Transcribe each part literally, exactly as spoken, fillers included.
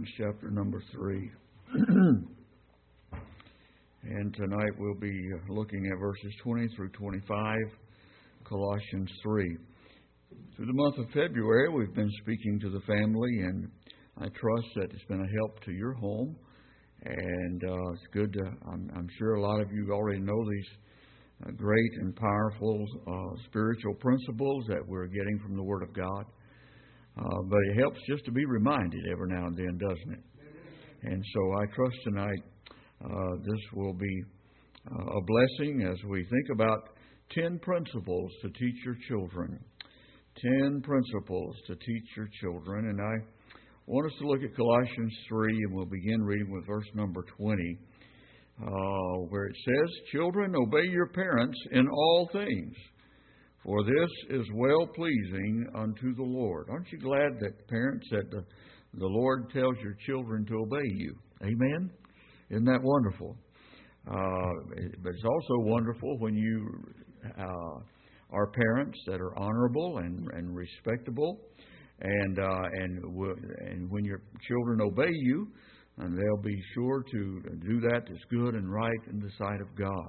Colossians chapter number three. And tonight we'll be looking at verses twenty through twenty-five, Colossians three. Through the month of February, we've been speaking to the family, and I trust that it's been a help to your home. And uh, it's good to, I'm, I'm sure a lot of you already know these uh, great and powerful uh, spiritual principles that we're getting from the Word of God. Uh, but it helps just to be reminded every now and then, doesn't it? And so I trust tonight uh, this will be uh, a blessing as we think about ten principles to teach your children. Ten principles to teach your children. And I want us to look at Colossians three, and we'll begin reading with verse number twenty, uh, where it says, "Children, obey your parents in all things, for this is well-pleasing unto the Lord." Aren't you glad that parents, that the, the Lord tells your children to obey you? Amen? Isn't that wonderful? Uh, but it's also wonderful when you uh, are parents that are honorable and, and respectable, and uh, and w- and when your children obey you, and they'll be sure to do that that's good and right in the sight of God.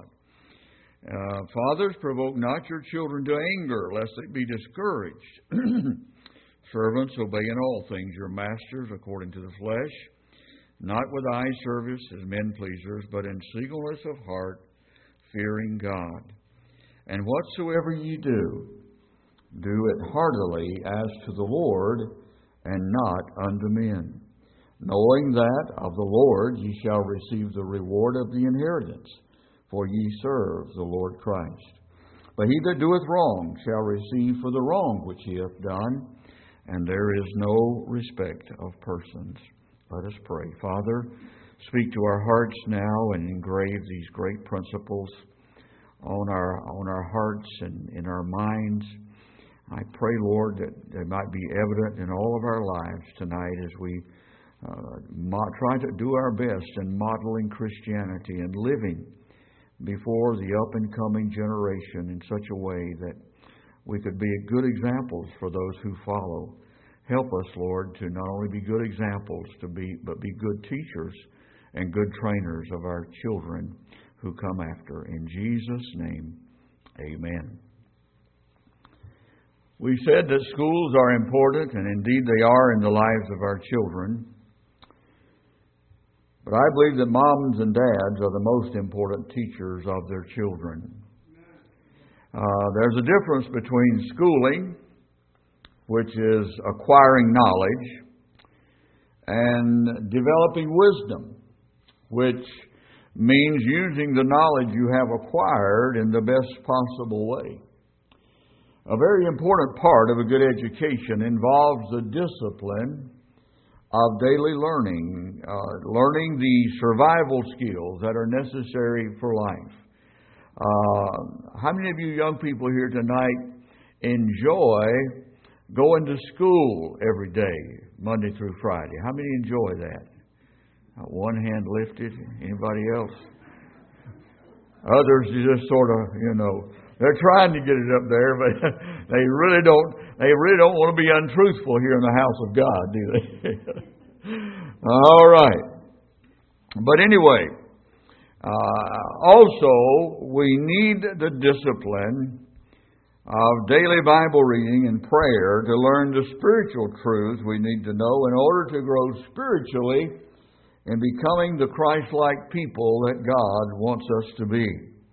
Uh, Fathers, provoke not your children to anger, lest they be discouraged. Servants, obey in all things your masters according to the flesh, not with eye service as men pleasers, but in singleness of heart, fearing God. And whatsoever ye do, do it heartily as to the Lord, and not unto men, knowing that of the Lord ye shall receive the reward of the inheritance. For ye serve the Lord Christ. But he that doeth wrong shall receive for the wrong which he hath done, and there is no respect of persons. Let us pray. Father, speak to our hearts now and engrave these great principles on our on our hearts and in our minds. I pray, Lord, that they might be evident in all of our lives tonight as we uh, mo- try to do our best in modeling Christianity and living before the up-and-coming generation in such a way that we could be good examples for those who follow. Help us, Lord, to not only be good examples, to be but be good teachers and good trainers of our children who come after. In Jesus' name, amen. We said that schools are important, and indeed they are in the lives of our children. But I believe that moms and dads are the most important teachers of their children. Uh, there's a difference between schooling, which is acquiring knowledge, and developing wisdom, which means using the knowledge you have acquired in the best possible way. A very important part of a good education involves the discipline of daily learning, uh, learning the survival skills that are necessary for life. Uh, how many of you young people here tonight enjoy going to school every day, Monday through Friday? How many enjoy that? Uh, one hand lifted. Anybody else? Others just sort of, you know, they're trying to get it up there, but they really don't. They really don't want to be untruthful here in the house of God, do they? All right. But anyway, uh, also we need the discipline of daily Bible reading and prayer to learn the spiritual truths we need to know in order to grow spiritually in becoming the Christ-like people that God wants us to be.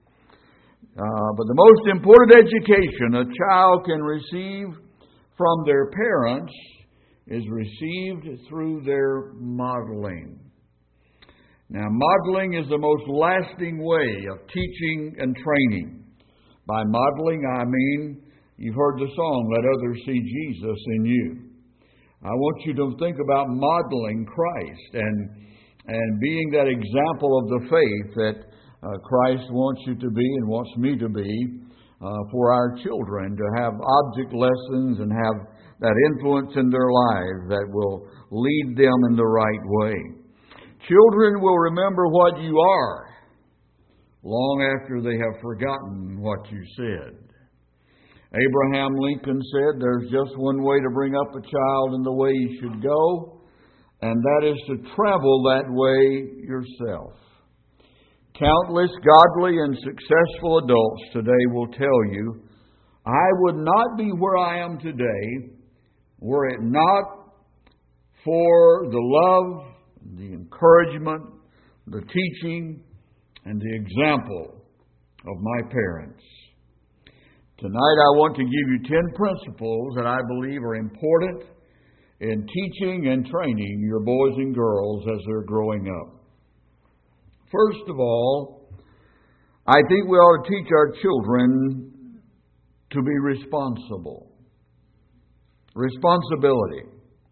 Uh, but the most important education a child can receive from their parents is received through their modeling. Now, modeling is the most lasting way of teaching and training. By modeling, I mean, you've heard the song, "Let Others See Jesus in You." I want you to think about modeling Christ and, and being that example of the faith that Uh, Christ wants you to be and wants me to be uh, for our children, to have object lessons and have that influence in their lives that will lead them in the right way. Children will remember what you are long after they have forgotten what you said. Abraham Lincoln said, "There's just one way to bring up a child in the way he should go, and that is to travel that way yourself. Countless godly and successful adults today will tell you, I would not be where I am today were it not for the love, the encouragement, the teaching, and the example of my parents. Tonight I want to give you ten principles that I believe are important in teaching and training your boys and girls as they're growing up. First of all, I think we ought to teach our children to be responsible. Responsibility.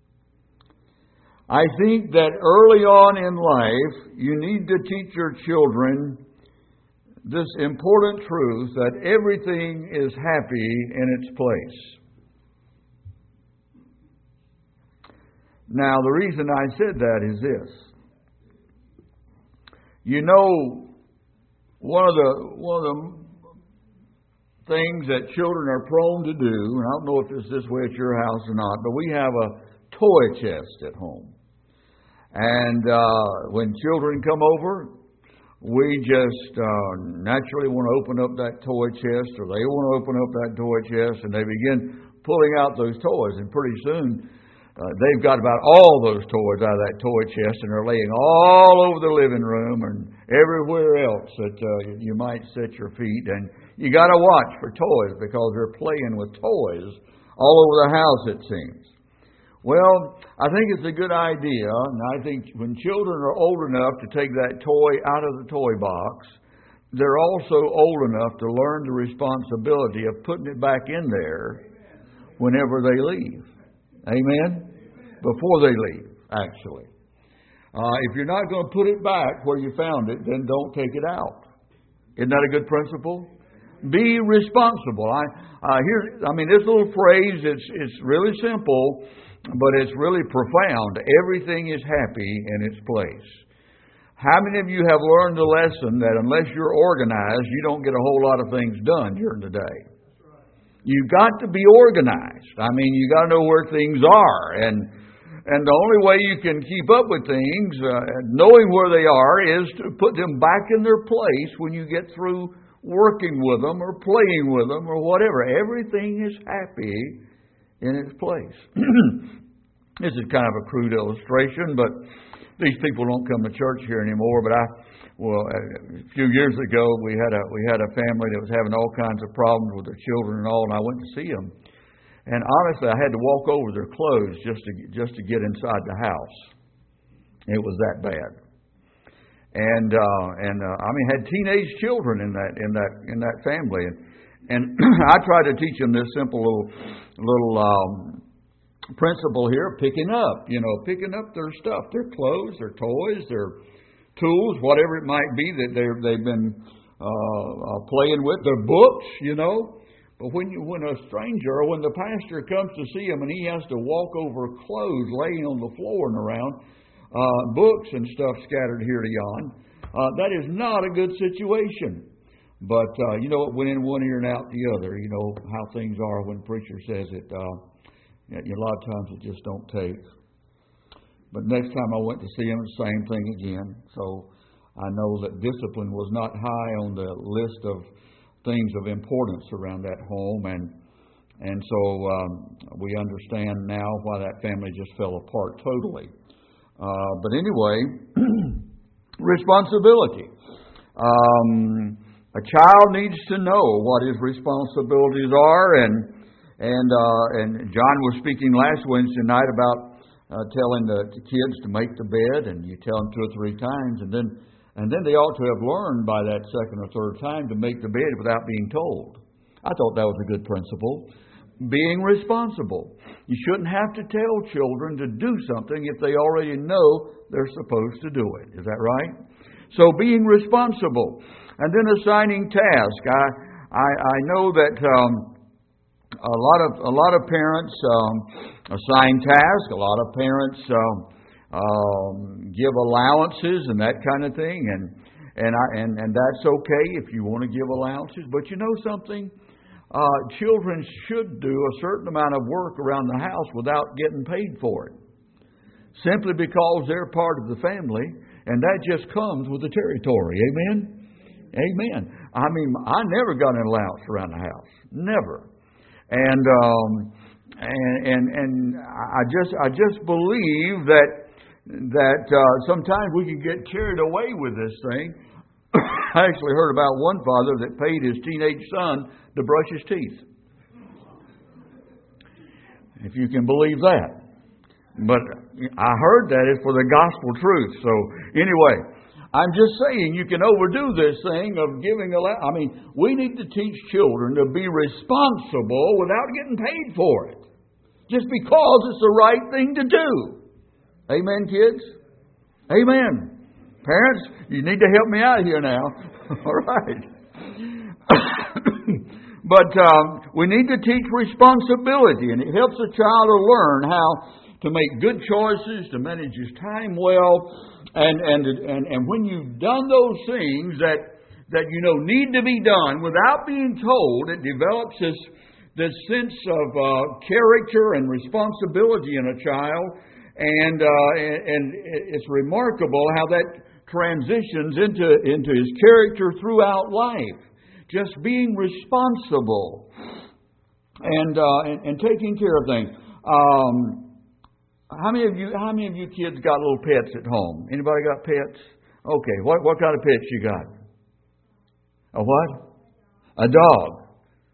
I think that early on in life, you need to teach your children this important truth that everything is happy in its place. Now, the reason I said that is this. You know, one of the one of the things that children are prone to do, and I don't know if it's this way at your house or not, but we have a toy chest at home. And uh, when children come over, we just uh, naturally want to open up that toy chest, or they want to open up that toy chest, and they begin pulling out those toys. And pretty soon, uh, they've got about all those toys out of that toy chest, and they're laying all over the living room and everywhere else that uh, you might set your feet. And you got to watch for toys because they're playing with toys all over the house, it seems. Well, I think it's a good idea, and I think when children are old enough to take that toy out of the toy box, they're also old enough to learn the responsibility of putting it back in there whenever they leave. Amen? Before they leave, actually. Uh, if you're not going to put it back where you found it, then don't take it out. Isn't that a good principle? Be responsible. I uh, here. I mean, this little phrase, it's it's really simple, but it's really profound. Everything is happy in its place. How many of you have learned the lesson that unless you're organized, you don't get a whole lot of things done during the day? You've got to be organized. I mean, you got to know where things are. And and the only way you can keep up with things, uh, knowing where they are, is to put them back in their place when you get through working with them or playing with them or whatever. Everything is happy in its place. This is kind of a crude illustration, but these people don't come to church here anymore. But I, well, a few years ago, we had a we had a family that was having all kinds of problems with their children and all, and I went to see them. And honestly, I had to walk over their clothes just to just to get inside the house. It was that bad. And uh, and uh, I mean, had teenage children in that in that in that family, and and I tried to teach them this simple little little um, principle here: picking up, you know, picking up their stuff, their clothes, their toys, their tools, whatever it might be that they they've been uh, uh, playing with, their books, you know. But when you when a stranger or when the pastor comes to see him and he has to walk over clothes laying on the floor and around. Uh, books and stuff scattered here to yon. Uh, that is not a good situation. But uh, you know, it went in one ear and out the other. You know how things are when the preacher says it. Uh, you know, a lot of times it just don't take. But next time I went to see him, the same thing again. So I know that discipline was not high on the list of things of importance around that home, and and so um, we understand now why that family just fell apart totally. Uh, but anyway, responsibility. Um, a child needs to know what his responsibilities are, and and uh, and John was speaking last Wednesday night about uh, telling the, the kids to make the bed, and you tell them two or three times, and then and then they ought to have learned by that second or third time to make the bed without being told. I thought that was a good principle. Being responsible. You shouldn't have to tell children to do something if they already know they're supposed to do it. Is that right? So being responsible. And then assigning tasks. I I, I know that um, a lot of a lot of parents um, assign tasks. A lot of parents um, um, give allowances and that kind of thing. And and I, and and that's okay if you want to give allowances. But you know something. Uh, children should do a certain amount of work around the house without getting paid for it. simply because they're part of the family, and that just comes with the territory. Amen? Amen. I mean, I never got an allowance around the house. Never. And um, and and and I just I just believe that that uh, sometimes we can get carried away with this thing. I actually heard about one father that paid his teenage son to brush his teeth. If you can believe that. But I heard that is for the gospel truth. So anyway, I'm just saying you can overdo this thing of giving a lot. I mean, we need to teach children to be responsible without getting paid for it. Just because it's the right thing to do. Amen, kids? Amen. Parents, you need to help me out here now. All right. But um, we need to teach responsibility, and it helps a child to learn how to make good choices, to manage his time well, and and and, and when you've done those things that that you know need to be done without being told, it develops this this sense of uh, character and responsibility in a child, and uh, and, and it's remarkable how that transitions into into his character throughout life. Just being responsible and uh, and, and taking care of things. Um, how many of you? How many of you kids got little pets at home? Anybody got pets? Okay. What what kind of pets you got? A what? A dog.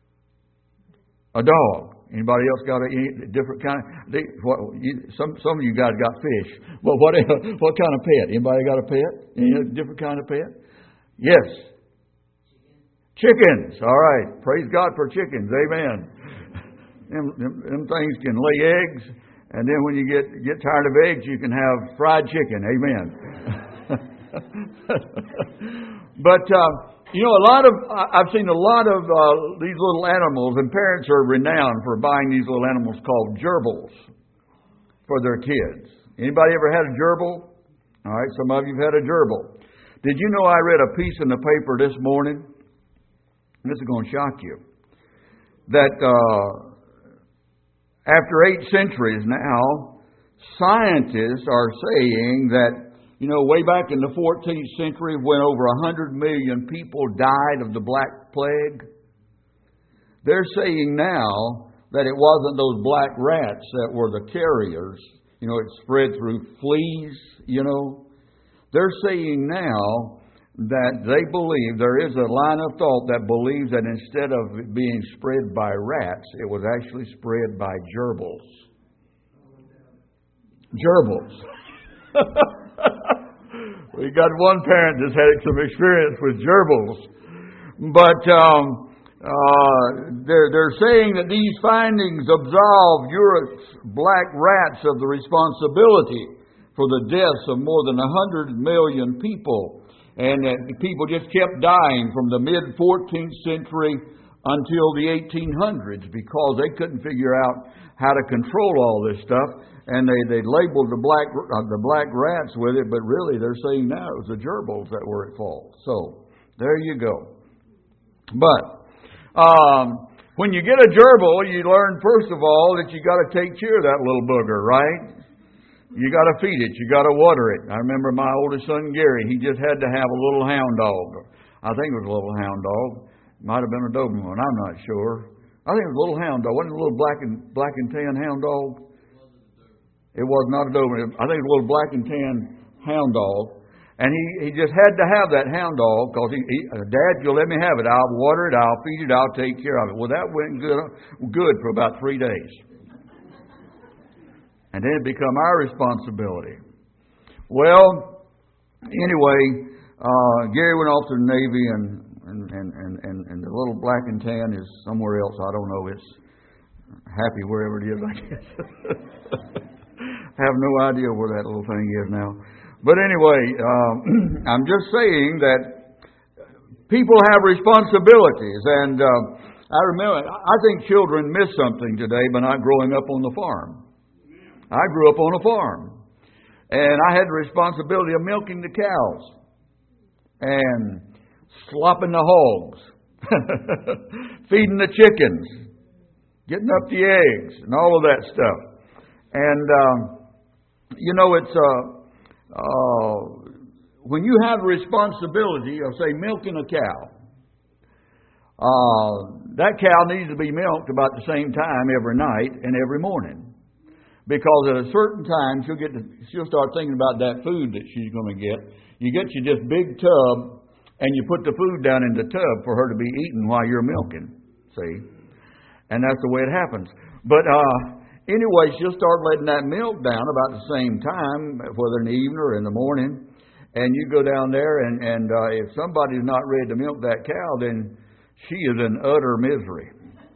A dog. Anybody else got a any different kind of? They, what, you, some some of you guys got fish. Well, what what kind of pet? Anybody got a pet? Any different kind of pet? Yes. Chickens. All right. Praise God for chickens. Amen. Them, them, them things can lay eggs, and then when you get get tired of eggs, you can have fried chicken. Amen. But uh, you know, a lot of I've seen a lot of uh, these little animals, and parents are renowned for buying these little animals called gerbils for their kids. Anybody ever had a gerbil? All right, some of you've had a gerbil. Did you know I read a piece in the paper this morning? This is going to shock you. That uh, after eight centuries now, scientists are saying that, you know, way back in the fourteenth century, when over one hundred million people died of the Black Plague, they're saying now that it wasn't those black rats that were the carriers. You know, it spread through fleas, you know. They're saying now that they believe, there is a line of thought that believes that instead of it being spread by rats, it was actually spread by gerbils. Gerbils. We got one parent that's had some experience with gerbils. But um, uh, they're, they're saying that these findings absolve Europe's black rats of the responsibility for the deaths of more than one hundred million people. And uh, people just kept dying from the mid-fourteenth century until the eighteen hundreds because they couldn't figure out how to control all this stuff. And they, they labeled the black uh, the black rats with it, but really they're saying now it was the gerbils that were at fault. So there you go. But um, when you get a gerbil, you learn first of all that you got to take care of that little booger, right? You got to feed it. You got to water it. I remember my oldest son, Gary, he just had to have a little hound dog. I think it was a little hound dog. Might have been a Doberman. I'm not sure. I think it was a little hound dog. Wasn't it a little black and black and tan hound dog? It was not a Doberman. I think it was a little black and tan hound dog. And he, he just had to have that hound dog because he, he, Dad, you'll let me have it. I'll water it. I'll feed it. I'll take care of it. Well, that went good, good for about three days. And then it become our responsibility. Well, anyway, uh, Gary went off to the Navy, and and, and, and, and and the little black and tan is somewhere else. I don't know. It's happy wherever it is, I guess. I have no idea where that little thing is now. But anyway, um, I'm just saying that people have responsibilities. And uh, I remember, I think children miss something today by not growing up on the farm. I grew up on a farm, and I had the responsibility of milking the cows and slopping the hogs, feeding the chickens, getting up the eggs, and all of that stuff. And um, you know, it's uh, uh, when you have the responsibility of, say, milking a cow, uh, that cow needs to be milked about the same time every night and every morning. Because at a certain time, she'll get to, she'll start thinking about that food that she's going to get. You get you this big tub, and you put the food down in the tub for her to be eating while you're milking. See? And that's the way it happens. But uh, anyway, she'll start letting that milk down about the same time, whether in the evening or in the morning. And you go down there, and, and uh, if somebody's not ready to milk that cow, then she is in utter misery.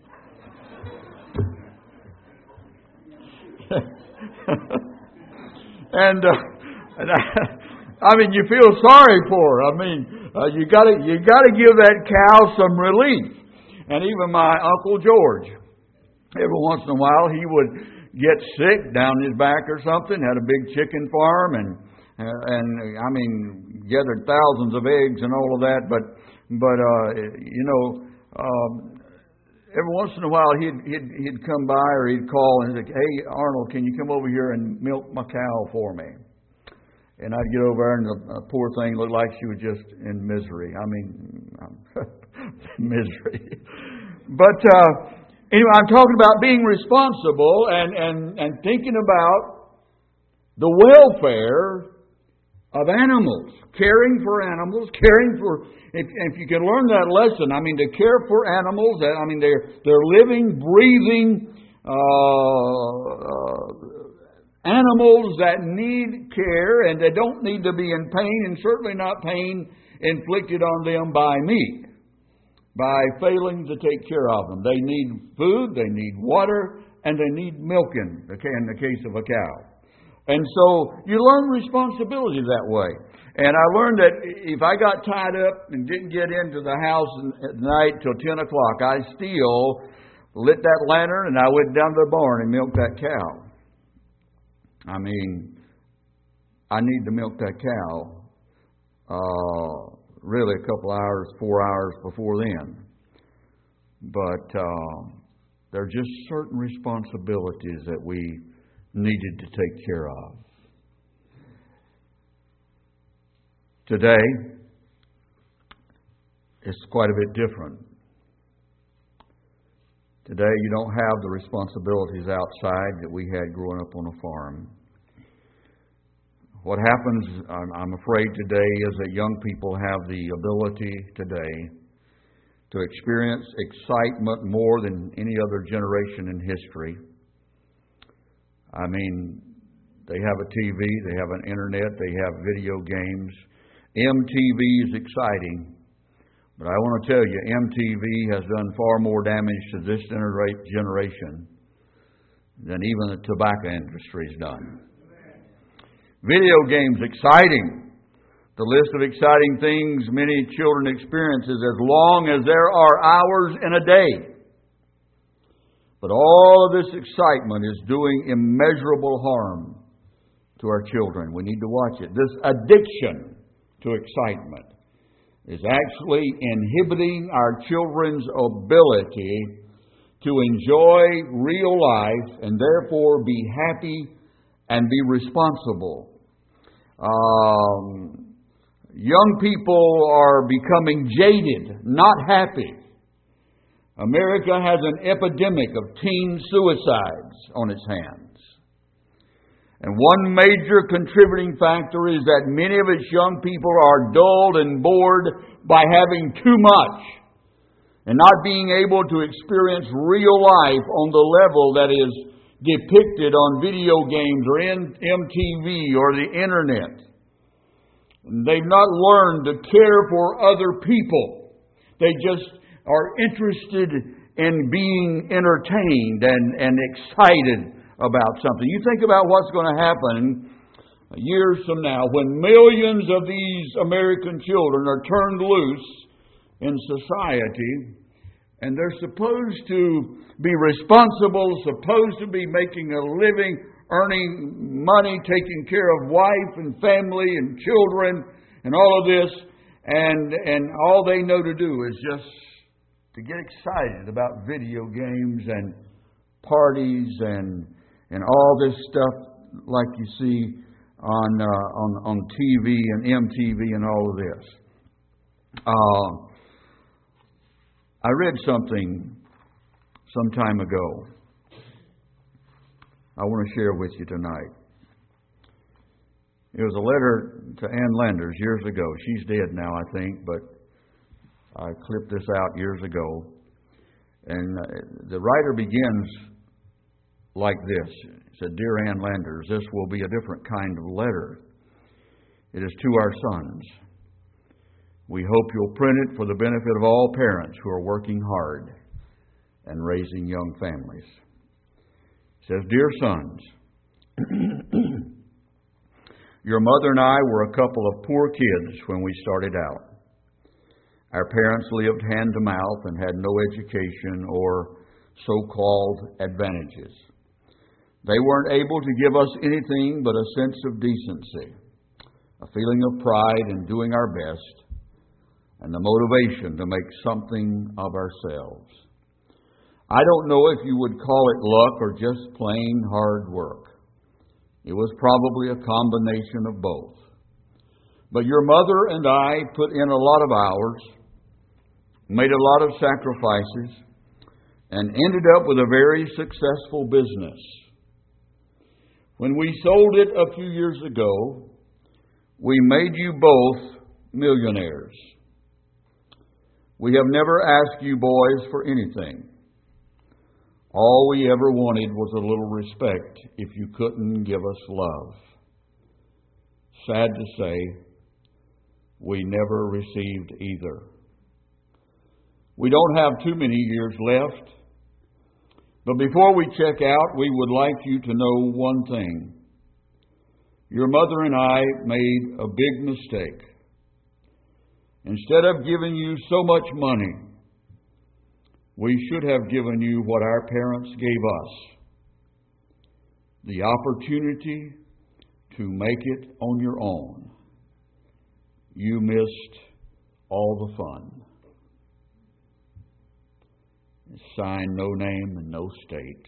and uh, and I, I mean, you feel sorry for her. I mean, uh, you got to you got to give that cow some relief. And even my Uncle George, every once in a while, he would get sick down his back or something. Had a big chicken farm, and uh, and I mean, gathered thousands of eggs and all of that. But but uh, you know. Um, Every once in a while, he'd, he'd he'd come by or he'd call and he'd say, "Hey, Arnold, can you come over here and milk my cow for me?" And I'd get over there, and the uh, poor thing looked like she was just in misery. I mean, misery. But uh, anyway, I'm talking about being responsible and, and, and thinking about the welfare of animals, caring for animals, caring for. If, if you can learn that lesson, I mean, to care for animals, I mean, they're they're living, breathing uh, uh, animals that need care, and they don't need to be in pain, and certainly not pain inflicted on them by me, by failing to take care of them. They need food, they need water, and they need milking, in the case of a cow. And so you learn responsibility that way. And I learned that if I got tied up and didn't get into the house at night till ten o'clock, I still lit that lantern and I went down to the barn and milked that cow. I mean, I need to milk that cow uh, really a couple hours, four hours before then. But uh, there are just certain responsibilities that we needed to take care of. Today, it's quite a bit different. Today, you don't have the responsibilities outside that we had growing up on a farm. What happens, I'm afraid, today is that young people have the ability today to experience excitement more than any other generation in history. I mean, they have a T V, they have an internet, they have video games. M T V is exciting, but I want to tell you, M T V has done far more damage to this generation than even the tobacco industry has done. Video games, exciting. The list of exciting things many children experience is as long as there are hours in a day. But all of this excitement is doing immeasurable harm to our children. We need to watch it. This addiction to excitement is actually inhibiting our children's ability to enjoy real life and therefore be happy and be responsible. Um, young people are becoming jaded, not happy. America has an epidemic of teen suicides on its hands. And one major contributing factor is that many of its young people are dulled and bored by having too much and not being able to experience real life on the level that is depicted on video games or in M T V or the internet. They've not learned to care for other people. They just are interested in being entertained and, and excited about something. You think about what's going to happen years from now when millions of these American children are turned loose in society, and they're supposed to be responsible, supposed to be making a living, earning money, taking care of wife and family and children and all of this, and and all they know to do is just to get excited about video games and parties and and all this stuff like you see on uh, on on T V and M T V and all of this. Uh, I read something some time ago I want to share with you tonight. It was a letter to Ann Landers years ago. She's dead now, I think, but I clipped this out years ago. And the writer begins like this. He said, "Dear Ann Landers, this will be a different kind of letter. It is to our sons. We hope you'll print it for the benefit of all parents who are working hard and raising young families." It says, "Dear sons, your mother and I were a couple of poor kids when we started out. Our parents lived hand to mouth and had no education or so-called advantages. They weren't able to give us anything but a sense of decency, a feeling of pride in doing our best, and the motivation to make something of ourselves. I don't know if you would call it luck or just plain hard work. It was probably a combination of both. But your mother and I put in a lot of hours, made a lot of sacrifices, and ended up with a very successful business. When we sold it a few years ago, we made you both millionaires. We have never asked you boys for anything. All we ever wanted was a little respect if you couldn't give us love. Sad to say, we never received either. We don't have too many years left, but before we check out, we would like you to know one thing. Your mother and I made a big mistake. Instead of giving you so much money, we should have given you what our parents gave us, the opportunity to make it on your own. You missed all the fun." Signed, no name and no state.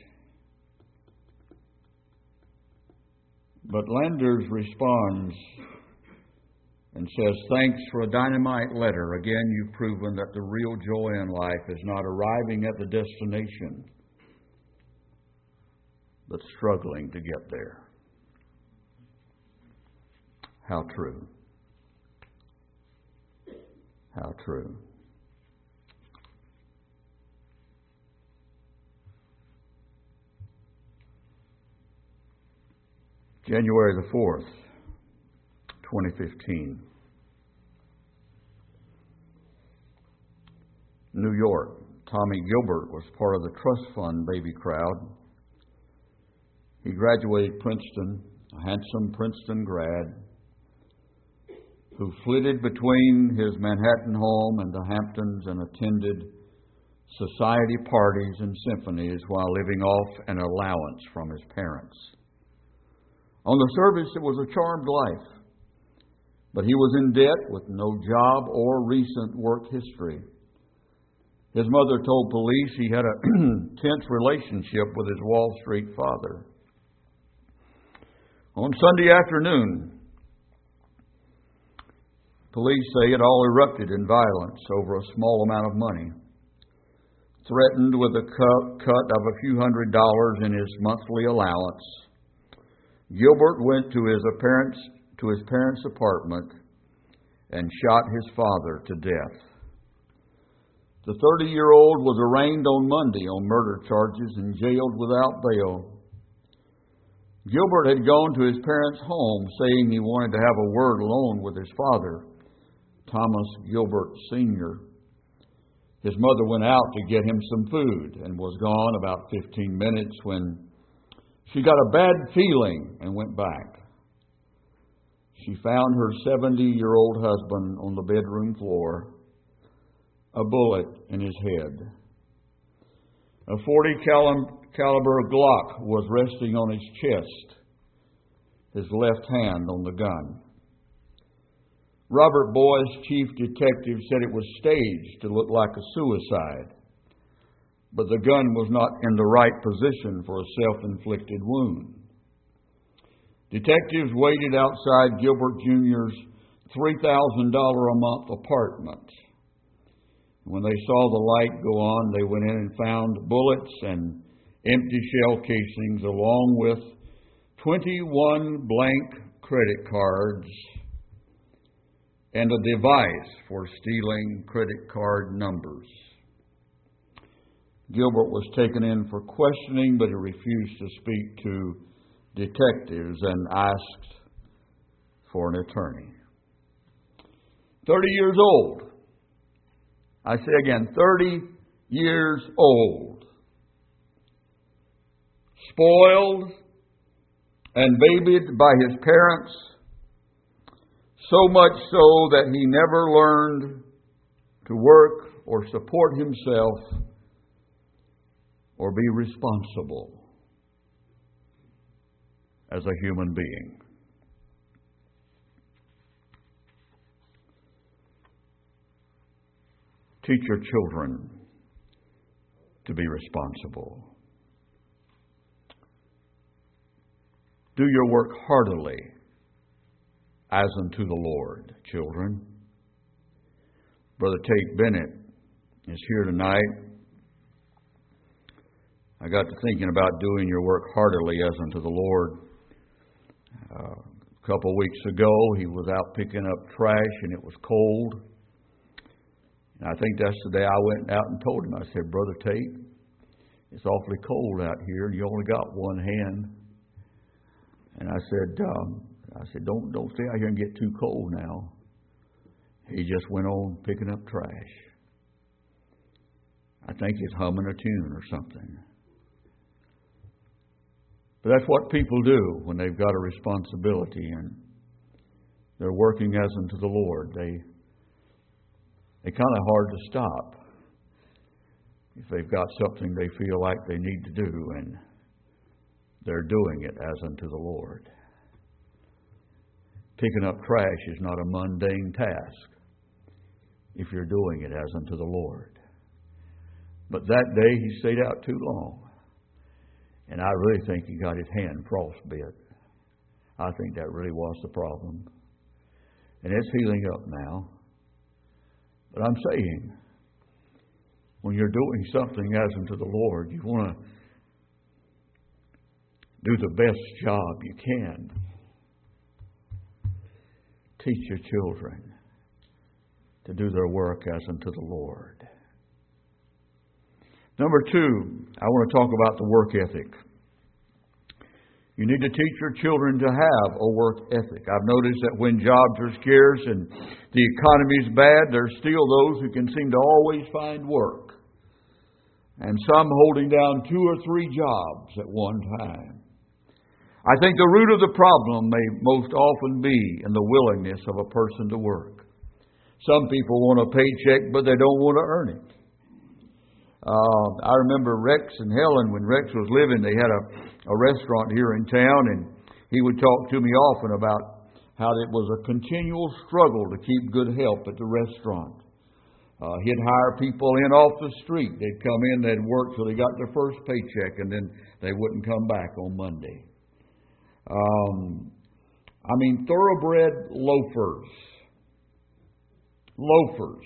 But Landers responds and says, "Thanks for a dynamite letter. Again, you've proven that the real joy in life is not arriving at the destination, but struggling to get there." How true. How true. January the fourth, twenty fifteen. New York. Tommy Gilbert was part of the trust fund baby crowd. He graduated Princeton, a handsome Princeton grad, who flitted between his Manhattan home and the Hamptons and attended society parties and symphonies while living off an allowance from his parents. On the surface, it was a charmed life, but he was in debt with no job or recent work history. His mother told police he had a tense relationship with his Wall Street father. On Sunday afternoon, police say it all erupted in violence over a small amount of money. Threatened with a cut of a few hundred dollars in his monthly allowance, Gilbert went to his parents to his parents' apartment and shot his father to death. The thirty-year-old was arraigned on Monday on murder charges and jailed without bail. Gilbert had gone to his parents' home saying he wanted to have a word alone with his father, Thomas Gilbert Senior His mother went out to get him some food and was gone about fifteen minutes when she got a bad feeling and went back. She found her seventy-year-old husband on the bedroom floor, a bullet in his head. A forty caliber Glock was resting on his chest, his left hand on the gun. Robert Boyce, chief detective, said it was staged to look like a suicide, but the gun was not in the right position for a self-inflicted wound. Detectives waited outside Gilbert Junior's three thousand dollars a month apartment. When they saw the light go on, they went in and found bullets and empty shell casings along with twenty-one blank credit cards and a device for stealing credit card numbers. Gilbert was taken in for questioning, but he refused to speak to detectives and asked for an attorney. thirty years old. I say again, thirty years old. Spoiled and babied by his parents, so much so that he never learned to work or support himself or be responsible as a human being. Teach your children to be responsible. Do your work heartily as unto the Lord, children. Brother Tate Bennett is here tonight. I got to thinking about doing your work heartily as unto the Lord. Uh, a couple of weeks ago, he was out picking up trash and it was cold. And I think that's the day I went out and told him, I said, Brother Tate, it's awfully cold out here and you only got one hand. And I said, um, I said, don't don't stay out here and get too cold now. He just went on picking up trash. I think he's humming a tune or something. But that's what people do when they've got a responsibility and they're working as unto the Lord. They they kind of hard to stop if they've got something they feel like they need to do and they're doing it as unto the Lord. Picking up trash is not a mundane task if you're doing it as unto the Lord. But that day he stayed out too long. And I really think he got his hand frostbit. I think that really was the problem. And it's healing up now. But I'm saying, when you're doing something as unto the Lord, you want to do the best job you can. Teach your children to do their work as unto the Lord. Number two, I want to talk about the work ethic. You need to teach your children to have a work ethic. I've noticed that when jobs are scarce and the economy is bad, there's still those who can seem to always find work. And some holding down two or three jobs at one time. I think the root of the problem may most often be in the willingness of a person to work. Some people want a paycheck, but they don't want to earn it. Uh, I remember Rex and Helen, when Rex was living, they had a, a restaurant here in town, and he would talk to me often about how it was a continual struggle to keep good help at the restaurant. Uh, he'd hire people in off the street. They'd come in, they'd work till they got their first paycheck, and then they wouldn't come back on Monday. Um, I mean, thoroughbred loafers. Loafers.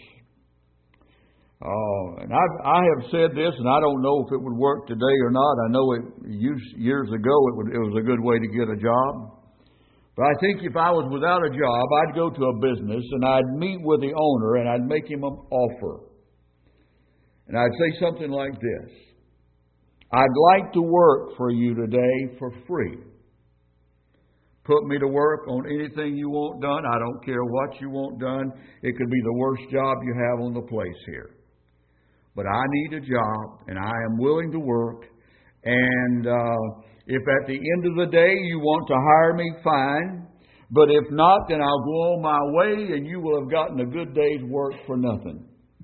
Uh, and I've, I have said this, and I don't know if it would work today or not. I know it years ago it, would, it was a good way to get a job. But I think if I was without a job, I'd go to a business and I'd meet with the owner and I'd make him an offer. And I'd say something like this: I'd like to work for you today for free. Put me to work on anything you want done. I don't care what you want done. It could be the worst job you have on the place here. But I need a job, and I am willing to work. And uh, if at the end of the day you want to hire me, fine. But if not, then I'll go on my way, and you will have gotten a good day's work for nothing.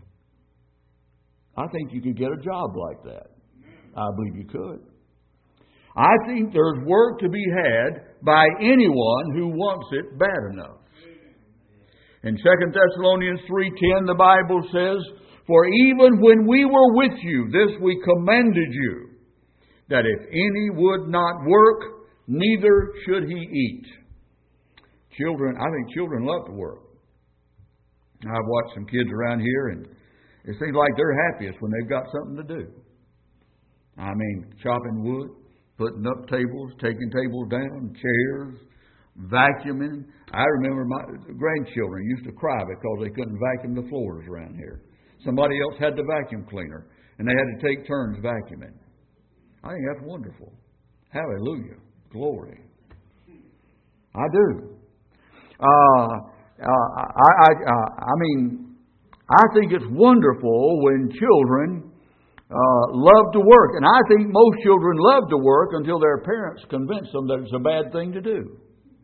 I think you could get a job like that. I believe you could. I think there's work to be had by anyone who wants it bad enough. In Second Thessalonians three ten, the Bible says, "For even when we were with you, this we commanded you, that if any would not work, neither should he eat. Children, I think children love to work. I've watched some kids around here, and it seems like they're happiest when they've got something to do. I mean, chopping wood, putting up tables, taking tables down, chairs, vacuuming. I remember my grandchildren used to cry because they couldn't vacuum the floors around here. Somebody else had the vacuum cleaner, and they had to take turns vacuuming. I think that's wonderful. Hallelujah. Glory. I do. Uh, uh, I, I, uh, I mean, I think it's wonderful when children uh, love to work. And I think most children love to work until their parents convince them that it's a bad thing to do.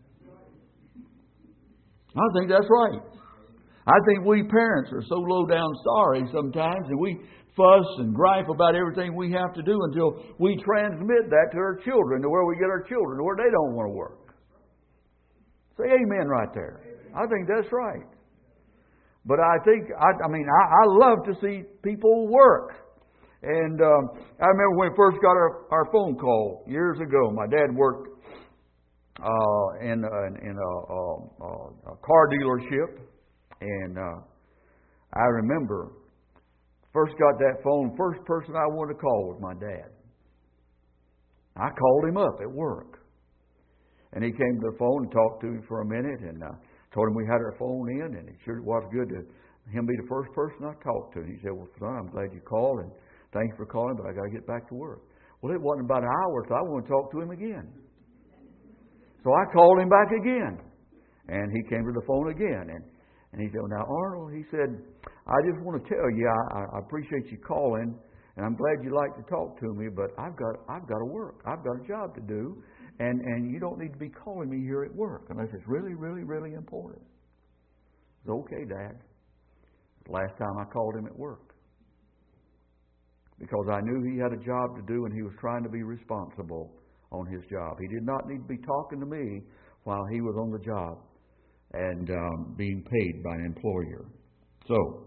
I think that's right. I think we parents are so low down sorry sometimes, and we fuss and gripe about everything we have to do until we transmit that to our children, to where we get our children, to where they don't want to work. Say amen right there. I think that's right. But I think, I, I mean, I, I love to see people work. And um, I remember when we first got our, our phone call years ago. My dad worked uh, in, uh, in a, a, a car dealership. And uh, I remember, first got that phone, first person I wanted to call was my dad. I called him up at work. And he came to the phone and talked to me for a minute, and uh, told him we had our phone in, and it sure was good to him be the first person I talked to. And he said, "Well, son, I'm glad you called, and thanks for calling, but I got to get back to work." Well, it wasn't about an hour, so I want to talk to him again. So I called him back again, and he came to the phone again, and and he said, "Now, Arnold," he said, "I just want to tell you, I, I appreciate you calling, and I'm glad you like to talk to me, but I've got I've got to work. I've got a job to do. And and you don't need to be calling me here at work unless it's really, really, really important." I said, "Okay, Dad." The last time I called him at work. Because I knew he had a job to do and he was trying to be responsible on his job. He did not need to be talking to me while he was on the job and um, being paid by an employer. So,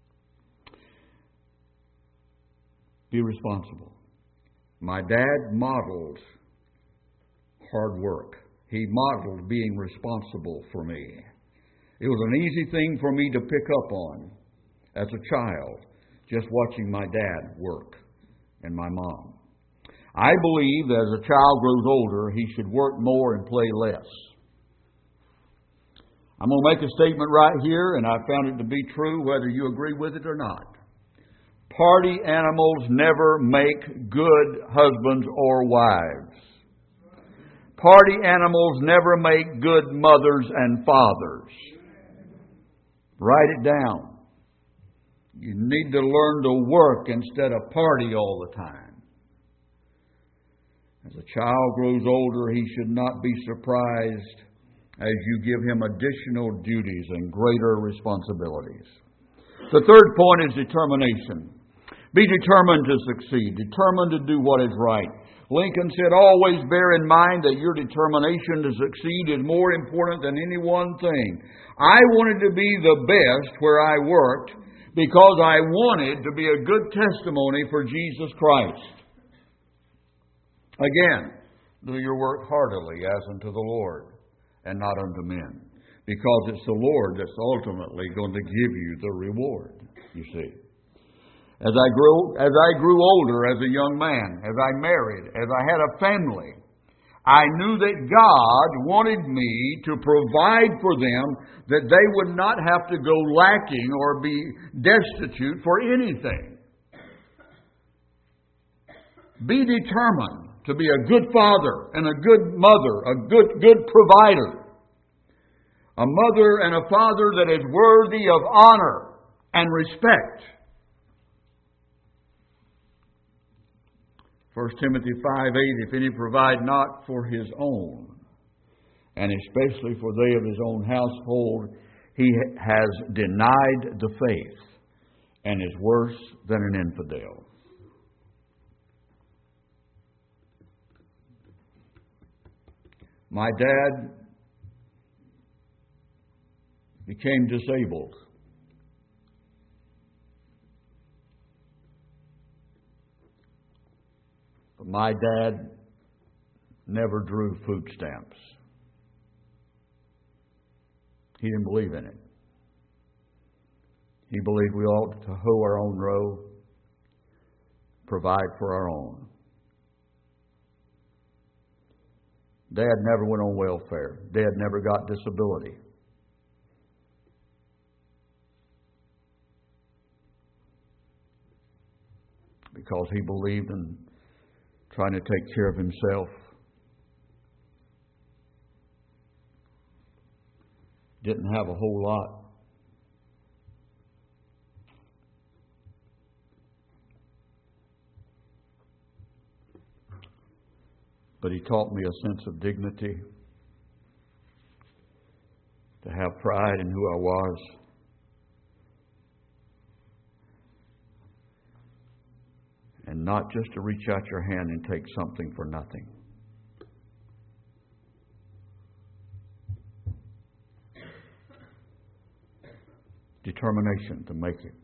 be responsible. My dad modeled hard work. He modeled being responsible for me. It was an easy thing for me to pick up on as a child, just watching my dad work and my mom. I believe that as a child grows older, he should work more and play less. I'm going to make a statement right here, and I found it to be true whether you agree with it or not. Party animals never make good husbands or wives. Party animals never make good mothers and fathers. Write it down. You need to learn to work instead of party all the time. As a child grows older, he should not be surprised as you give him additional duties and greater responsibilities. The third point is determination. Be determined to succeed, determined to do what is right. Lincoln said, "Always bear in mind that your determination to succeed is more important than any one thing." I wanted to be the best where I worked because I wanted to be a good testimony for Jesus Christ. Again, do your work heartily as unto the Lord and not unto men, because it's the Lord that's ultimately going to give you the reward, you see. As I grew, as I grew older as a young man, as I married, as I had a family, I knew that God wanted me to provide for them, that they would not have to go lacking or be destitute for anything. Be determined to be a good father and a good mother, a good, good provider. A mother and a father that is worthy of honor and respect. First Timothy five eight, "If any provide not for his own, and especially for they of his own household, he has denied the faith and is worse than an infidel." My dad became disabled. But my dad never drew food stamps. He didn't believe in it. He believed we ought to hoe our own row, provide for our own. Dad never went on welfare. Dad never got disability. Because he believed in trying to take care of himself. Didn't have a whole lot. But he taught me a sense of dignity, to have pride in who I was. And not just to reach out your hand and take something for nothing. Determination to make it.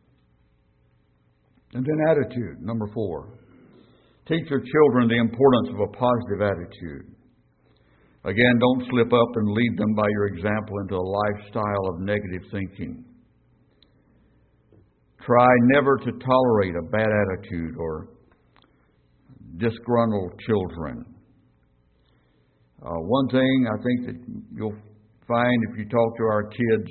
And then attitude, number four. Teach your children the importance of a positive attitude. Again, don't slip up and lead them by your example into a lifestyle of negative thinking. Try never to tolerate a bad attitude or disgruntled children. Uh, one thing I think that you'll find if you talk to our kids,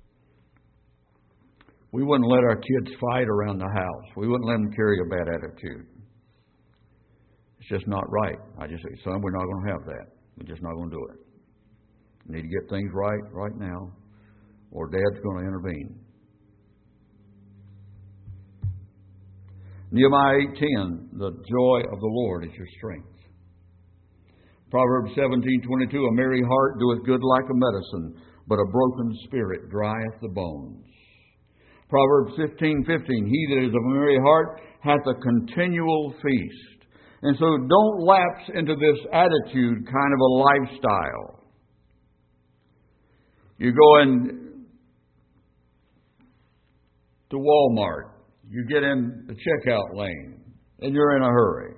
we wouldn't let our kids fight around the house. We wouldn't let them carry a bad attitude. It's just not right. I just say, son, we're not going to have that. We're just not going to do it. We need to get things right right now, or Dad's going to intervene. Nehemiah eight ten, the joy of the Lord is your strength. Proverbs seventeen twenty-two, a merry heart doeth good like a medicine, but a broken spirit drieth the bones. Proverbs fifteen fifteen, he that is of a merry heart hath a continual feast. And so don't lapse into this attitude kind of a lifestyle. You go in to Walmart. You get in the checkout lane, and you're in a hurry.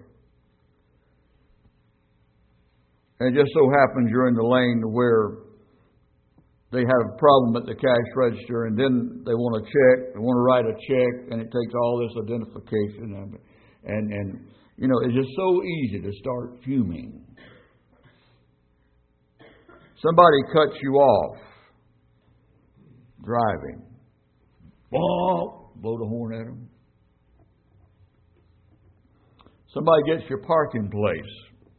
And it just so happens you're in the lane where they have a problem at the cash register, and then they want a check, they want to write a check, and it takes all this identification. And, and, and you know, it's just so easy to start fuming. Somebody cuts you off driving. Bonk. Blow the horn at them. Somebody gets your parking place.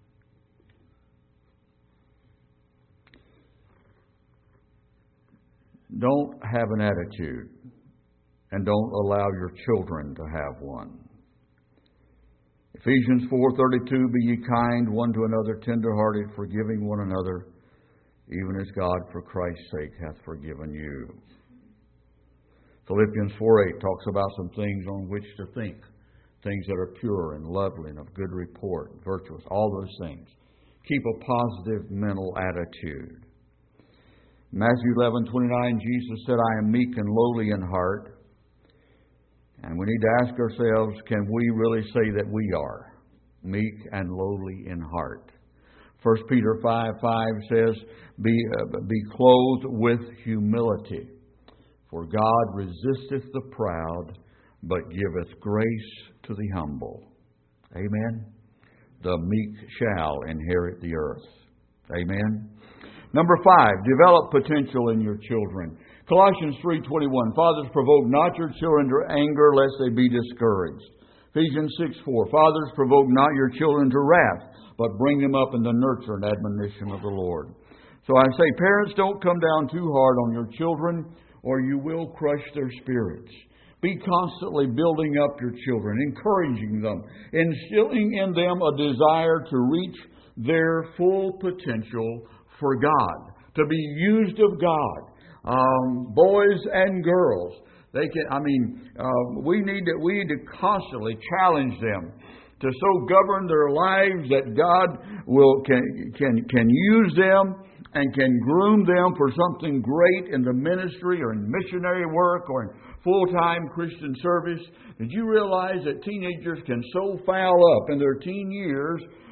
Don't have an attitude, and don't allow your children to have one. Ephesians four thirty-two, be ye kind one to another, tenderhearted, forgiving one another, even as God for Christ's sake hath forgiven you. Philippians four eight talks about some things on which to think. Things that are pure and lovely and of good report, virtuous, all those things. Keep a positive mental attitude. Matthew eleven twenty-nine, Jesus said, I am meek and lowly in heart. And we need to ask ourselves, can we really say that we are meek and lowly in heart? First Peter five five says, be, uh, be clothed with humility. For God resisteth the proud, but giveth grace to the humble. Amen. The meek shall inherit the earth. Amen. Number five, develop potential in your children. Colossians three twenty-one, fathers, provoke not your children to anger, lest they be discouraged. Ephesians six four, fathers, provoke not your children to wrath, but bring them up in the nurture and admonition of the Lord. So I say, parents, don't come down too hard on your children, or you will crush their spirits. Be constantly building up your children, encouraging them, instilling in them a desire to reach their full potential for God, to be used of God. Um, boys and girls, they can. I mean, uh, we need to we need to constantly challenge them to so govern their lives that God will can can can use them and can groom them for something great in the ministry or in missionary work or in full-time Christian service. Did you realize that teenagers can so foul up in their teen years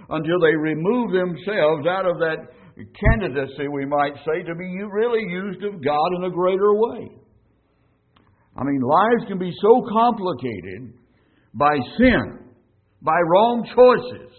until they remove themselves out of that candidacy, we might say, to be really used of God in a greater way. I mean, lives can be so complicated by sin, by wrong choices,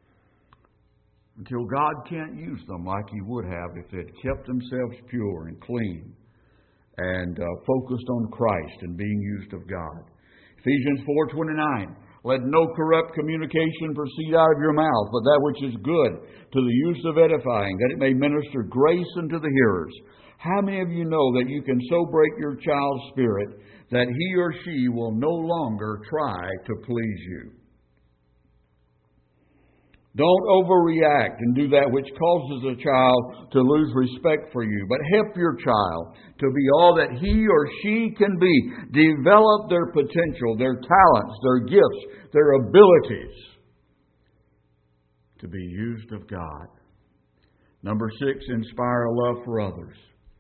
until God can't use them like He would have if they'd kept themselves pure and clean and uh, focused on Christ and being used of God. Ephesians four twenty-nine, let no corrupt communication proceed out of your mouth, but that which is good to the use of edifying, that it may minister grace unto the hearers. How many of you know that you can so break your child's spirit that he or she will no longer try to please you? Don't overreact and do that which causes a child to lose respect for you, but help your child to be all that he or she can be. Develop their potential, their talents, their gifts, their abilities to be used of God. Number six, inspire a love for others.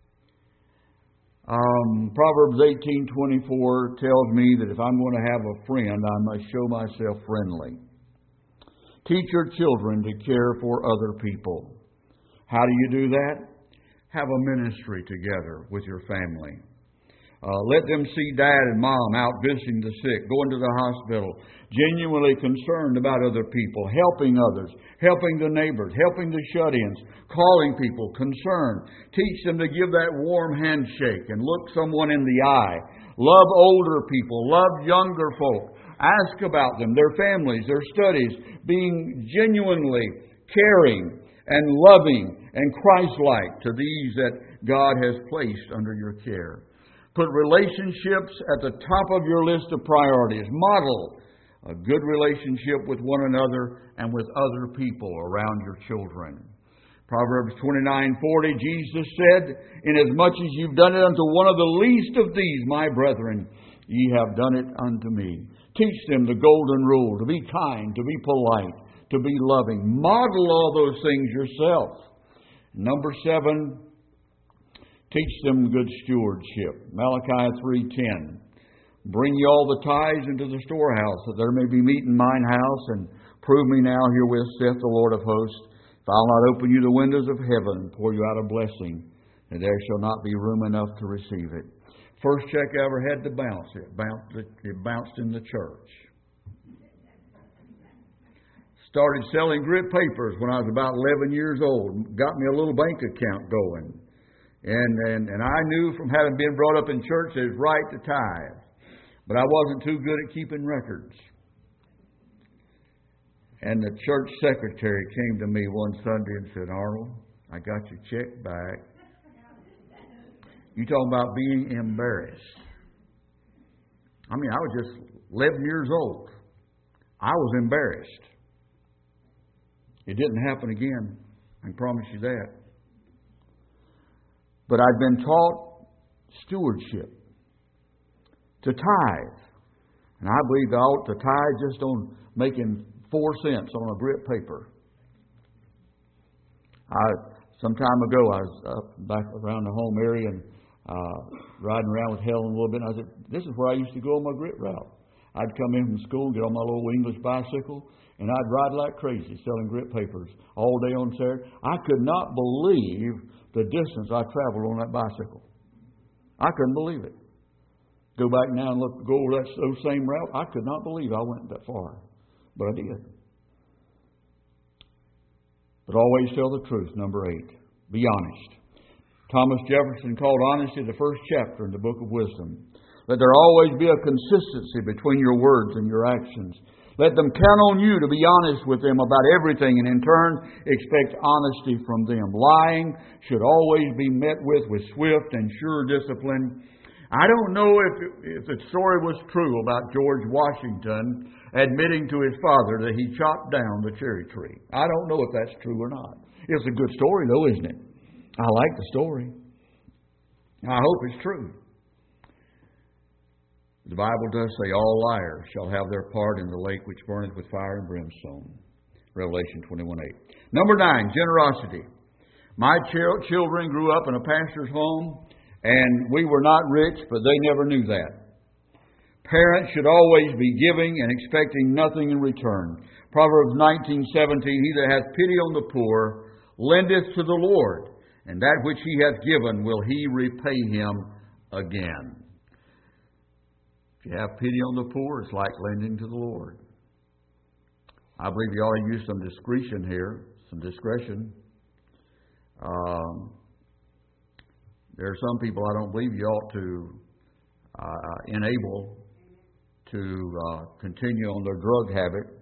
Um, Proverbs eighteen twenty-four tells me that if I'm going to have a friend, I must show myself friendly. Teach your children to care for other people. How do you do that? Have a ministry together with your family. Uh, let them see Dad and Mom out visiting the sick, going to the hospital, genuinely concerned about other people, helping others, helping the neighbors, helping the shut-ins, calling people, concerned. Teach them to give that warm handshake and look someone in the eye. Love older people, love younger folk. Ask about them, their families, their studies, being genuinely caring and loving and Christ-like to these that God has placed under your care. Put relationships at the top of your list of priorities. Model a good relationship with one another and with other people around your children. Proverbs twenty-nine forty, Jesus said, inasmuch as you've done it unto one of the least of these, my brethren, ye have done it unto me. Teach them the golden rule, to be kind, to be polite, to be loving. Model all those things yourself. Number seven, teach them good stewardship. Malachi three ten. Bring ye all the tithes into the storehouse, that there may be meat in mine house, and prove me now herewith, saith the Lord of hosts, if I'll not open you the windows of heaven and pour you out a blessing, and there shall not be room enough to receive it. First check I ever had to bounce, it bounced, it bounced in the church. Started selling grit papers when I was about eleven years old. Got me a little bank account going. And, and, and I knew from having been brought up in church that it was right to tithe. But I wasn't too good at keeping records. And the church secretary came to me one Sunday and said, Arnold, I got your check back. You talking about being embarrassed. I mean, I was just eleven years old. I was embarrassed. It didn't happen again. I can promise you that. But I'd been taught stewardship, to tithe. And I believe I ought to tithe just on making four cents on a grit paper. I, some time ago, I was up back around the home area and uh, riding around with Helen a little bit. And I said, this is where I used to go on my grit route. I'd come in from school, get on my little English bicycle, and I'd ride like crazy selling grit papers all day on Saturday. I could not believe the distance I traveled on that bicycle. I couldn't believe it. Go back now and look, go over that those same route. I could not believe I went that far, but I did. But always tell the truth. Number eight, be honest. Thomas Jefferson called honesty the first chapter in the Book of Wisdom. Let there always be a consistency between your words and your actions. Let them count on you to be honest with them about everything, and in turn expect honesty from them. Lying should always be met with with swift and sure discipline. I don't know if, if the story was true about George Washington admitting to his father that he chopped down the cherry tree. I don't know if that's true or not. It's a good story though, isn't it? I like the story. I hope it's true. The Bible does say all liars shall have their part in the lake which burneth with fire and brimstone. Revelation twenty-one eight. Number nine, generosity. My ch- children grew up in a pastor's home, and we were not rich, but they never knew that. Parents should always be giving and expecting nothing in return. Proverbs nineteen seventeen, he that hath pity on the poor lendeth to the Lord, and that which he hath given will he repay him again. If you have pity on the poor, it's like lending to the Lord. I believe you ought to use some discretion here, some discretion. Um, there are some people I don't believe you ought to uh, enable to uh, continue on their drug habit,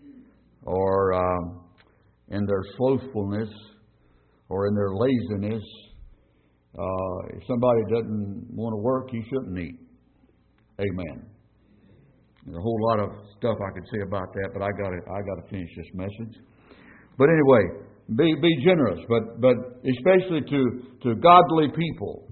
or um, in their slothfulness, or in their laziness. Uh, if somebody doesn't want to work, he shouldn't eat. Amen. There's a whole lot of stuff I could say about that, but I got to I got to finish this message. But anyway, be be generous, but but especially to to godly people,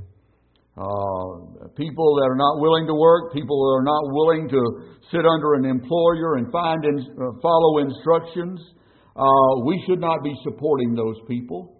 uh, people that are not willing to work, people that are not willing to sit under an employer and find and uh, follow instructions. Uh, we should not be supporting those people.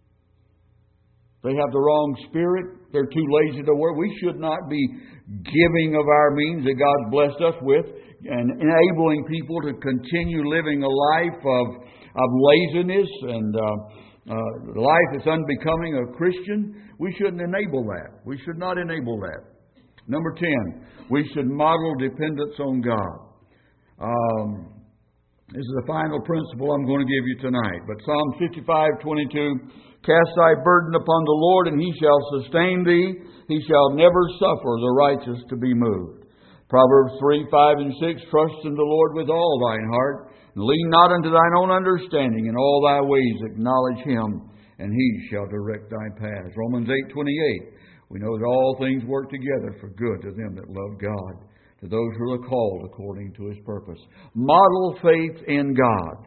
They have the wrong spirit. They're too lazy to work. We should not be giving of our means that God's blessed us with and enabling people to continue living a life of, of laziness and uh, uh, life that's unbecoming a Christian. We shouldn't enable that. We should not enable that. Number ten, we should model dependence on God. Um, this is the final principle I'm going to give you tonight. But Psalm fifty-five twenty-two, cast thy burden upon the Lord, and he shall sustain thee. He shall never suffer the righteous to be moved. Proverbs three, five, and six, trust in the Lord with all thine heart, and lean not unto thine own understanding. In all thy ways acknowledge him, and he shall direct thy paths. Romans eight twenty-eight, we know that all things work together for good to them that love God, to those who are called according to his purpose. Model faith in God.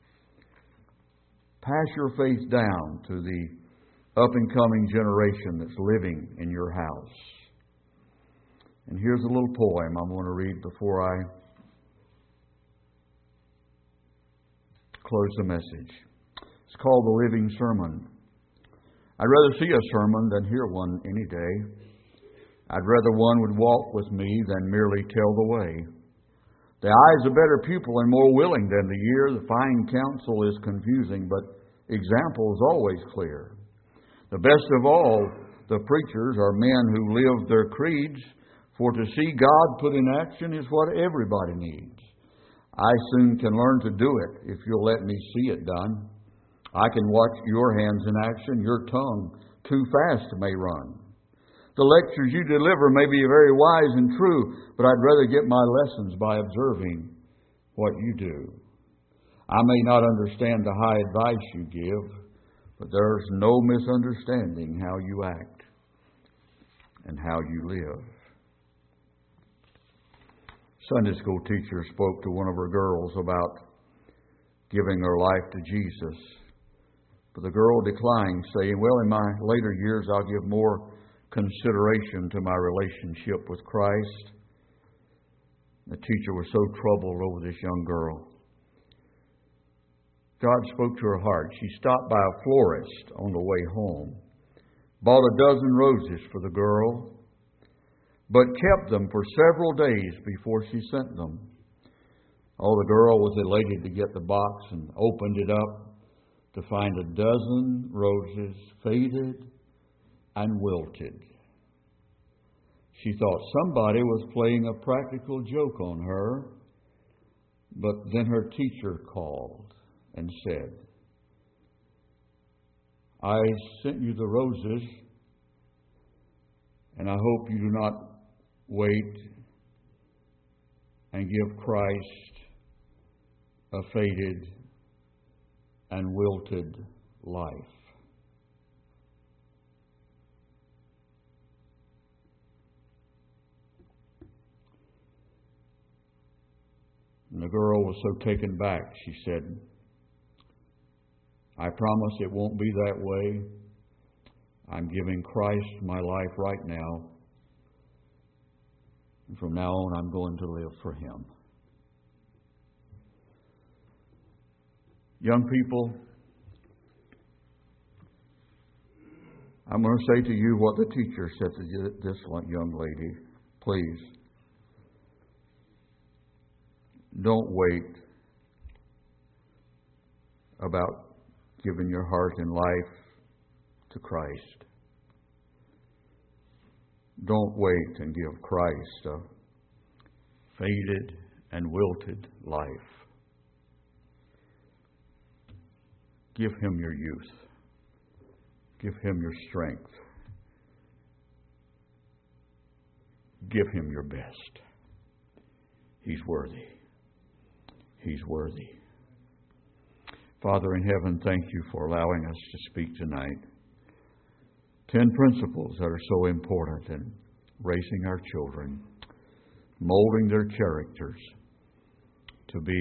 Pass your faith down to the up-and-coming generation that's living in your house. And here's a little poem I'm going to read before I close the message. It's called The Living Sermon. I'd rather see a sermon than hear one any day. I'd rather one would walk with me than merely tell the way. The eye is a better pupil and more willing than the ear. The fine counsel is confusing, but example is always clear. The best of all, the preachers are men who live their creeds, for to see God put in action is what everybody needs. I soon can learn to do it if you'll let me see it done. I can watch your hands in action, your tongue too fast may run. The lectures you deliver may be very wise and true, but I'd rather get my lessons by observing what you do. I may not understand the high advice you give, but there's no misunderstanding how you act and how you live. Sunday school teacher spoke to one of her girls about giving her life to Jesus. But the girl declined, saying, well, in my later years I'll give more consideration to my relationship with Christ. The teacher was so troubled over this young girl. God spoke to her heart. She stopped by a florist on the way home, bought a dozen roses for the girl, but kept them for several days before she sent them. Oh, the girl was elated to get the box and opened it up to find a dozen roses faded and wilted. She thought somebody was playing a practical joke on her, but then her teacher called and said, I sent you the roses, and I hope you do not wait and give Christ a faded and wilted life. And the girl was so taken back, she said, I promise it won't be that way. I'm giving Christ my life right now. And from now on, I'm going to live for Him. Young people, I'm going to say to you what the teacher said to this young lady. Please, don't wait about giving your heart and life to Christ. Don't wait and give Christ a faded and wilted life. Give Him your youth. Give Him your strength. Give Him your best. He's worthy. He's worthy. Father in heaven, thank you for allowing us to speak tonight. Ten principles that are so important in raising our children, molding their characters to be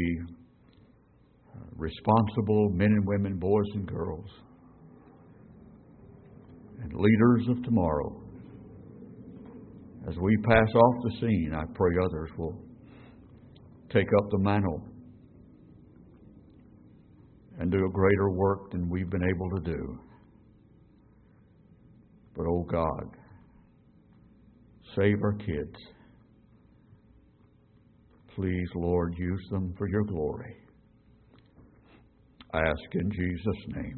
responsible men and women, boys and girls, and leaders of tomorrow. As we pass off the scene, I pray others will take up the mantle and do a greater work than we've been able to do. But, oh God, save our kids. Please, Lord, use them for your glory. I ask in Jesus' name.